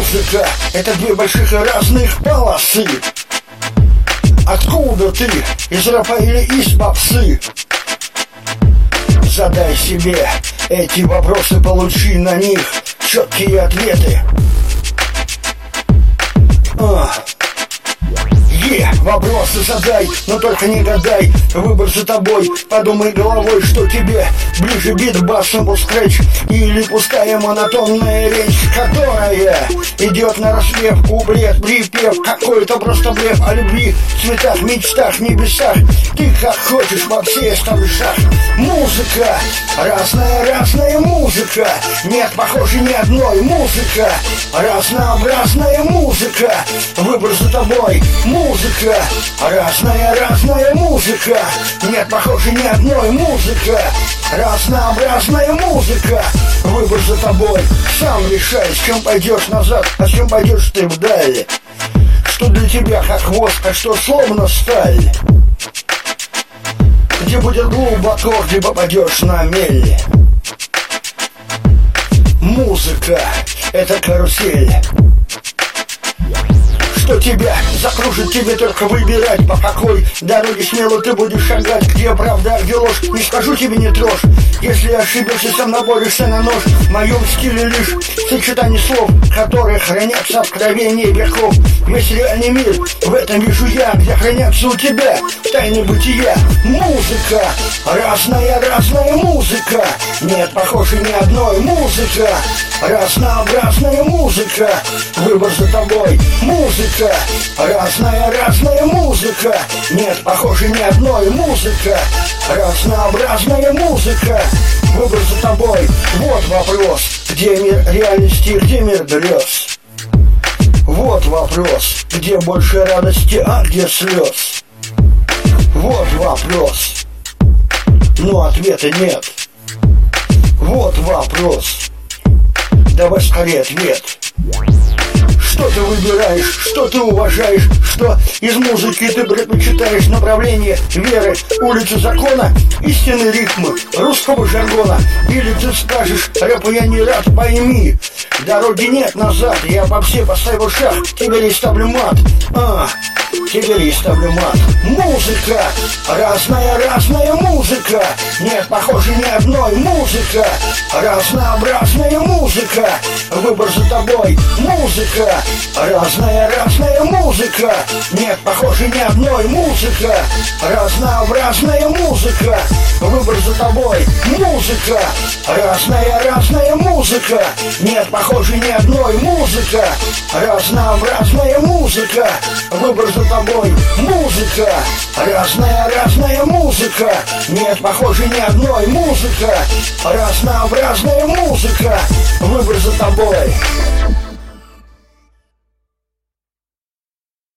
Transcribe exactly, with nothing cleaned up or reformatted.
Музыка — это две больших и разных полосы. Откуда ты? Из рэпа или из попсы? Задай себе эти вопросы, получи на них четкие ответы. А. Е, вопросы задай, но только не гадай. Выбор за тобой, подумай головой, что тебе ближе: бит, бас, сэмпл, скретч или пустая монотонная речь, которая идет на распев, куплет, припев, какой-то просто блеф о любви, цветах, мечтах, небесах. Ты как хочешь, вообще ставлю шаг. Музыка, разная, разная музыка, нет похожей ни одной. Музыка, разнообразная музыка, выбор за тобой. Музыка, разная, разная музыка, нет похожей ни одной. Музыка, разнообразная музыка, выбор за тобой. Сам решай, с чем пойдешь назад, а с чем пойдешь ты вдаль. Что для тебя как хвост, а что словно сталь. Где будет глубоко, где попадешь на мель. Музыка — это карусель, что тебя закружит, тебе только выбирать, по какой дороге смело ты будешь шагать. Где правда, а где ложь, не скажу тебе, не трожь. Если ошибешься, сам наборешься на нож. В моем стиле лишь сочетание слов, которые хранятся в крови веков. Весь реальный мир в этом вижу я, где хранятся у тебя тайны бытия. Музыка, разная, разная музыка, нет похожей ни одной. Музыка, разнообразная музыка, выбор за тобой. Музыка, разная, разная музыка, нет похожей ни одной. Музыка, разнообразная музыка, выбор за тобой. Вот вопрос: где мир реальности, где мир грез? Вот вопрос: где больше радости, а где слез? Вот вопрос, но ответа нет. Вот вопрос, давай скорее ответ. Что ты выбираешь, что ты уважаешь, что из музыки ты предпочитаешь? Направление веры, улицы закона, истинные ритмы русского жаргона. Или ты скажешь: рэпу я не рад, пойми, дороги нет назад, я по все поставил шаг, теперь и ставлю мат. А, теперь и ставлю мат. Музыка, разная, разная музыка, нет похожей ни одной. Музыка, разнообразная музыка, выбор за тобой. Музыка, разная, разная музыка, нет похожей ни одной. Музыка, разнообразная музыка, выбор за тобой. Музыка, разная, разная музыка, нет похожей ни одной. Музыка, разнообразная музыка, выбор за тобой. Музыка, разная, разная музыка, нет похожей ни одной. Музыка, разнообразная музыка, выбор за тобой.